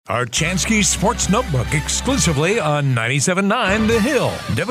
Archansky Sports Notebook exclusively on 97.9 The Hill,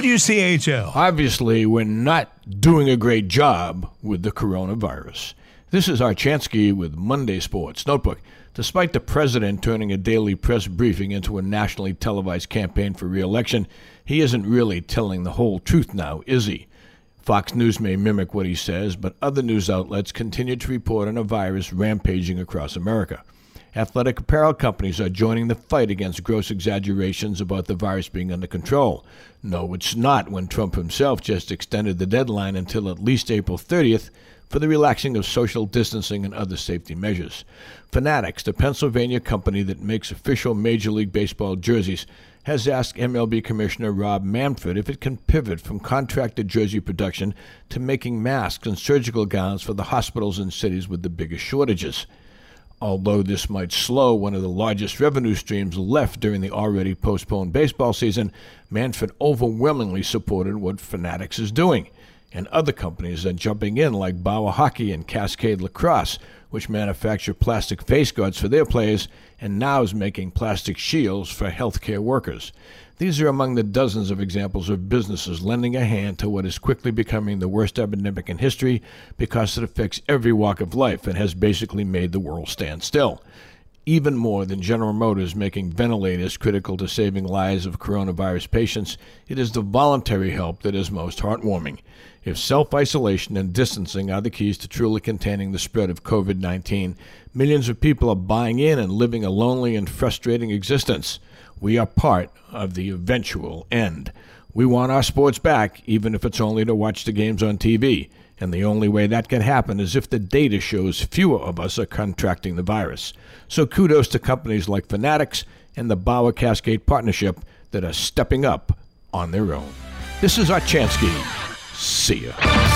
WCHL. Obviously, we're not doing a great job with the coronavirus. This is Archansky with Monday Sports Notebook. Despite the president turning a daily press briefing into a nationally televised campaign for re-election, he isn't really telling the whole truth now, is he? Fox News may mimic what he says, but other news outlets continue to report on a virus rampaging across America. Athletic apparel companies are joining the fight against gross exaggerations about the virus being under control. No, it's not, when Trump himself just extended the deadline until at least April 30th for the relaxing of social distancing and other safety measures. Fanatics, the Pennsylvania company that makes official Major League Baseball jerseys, has asked MLB Commissioner Rob Manfred if it can pivot from contracted jersey production to making masks and surgical gowns for the hospitals and cities with the biggest shortages. Although this might slow one of the largest revenue streams left during the already postponed baseball season, Manfred overwhelmingly supported what Fanatics is doing. And other companies are jumping in, like Bauer Hockey and Cascade Lacrosse, which manufacture plastic face guards for their players and now is making plastic shields for healthcare workers. These are among the dozens of examples of businesses lending a hand to what is quickly becoming the worst epidemic in history because it affects every walk of life and has basically made the world stand still. Even more than General Motors making ventilators critical to saving lives of coronavirus patients, it is the voluntary help that is most heartwarming. If self-isolation and distancing are the keys to truly containing the spread of COVID-19, millions of people are buying in and living a lonely and frustrating existence. We are part of the eventual end. We want our sports back, even if it's only to watch the games on TV. And the only way that can happen is if the data shows fewer of us are contracting the virus. So kudos to companies like Fanatics and the Bauer Cascade Partnership that are stepping up on their own. This is Archansky. See ya.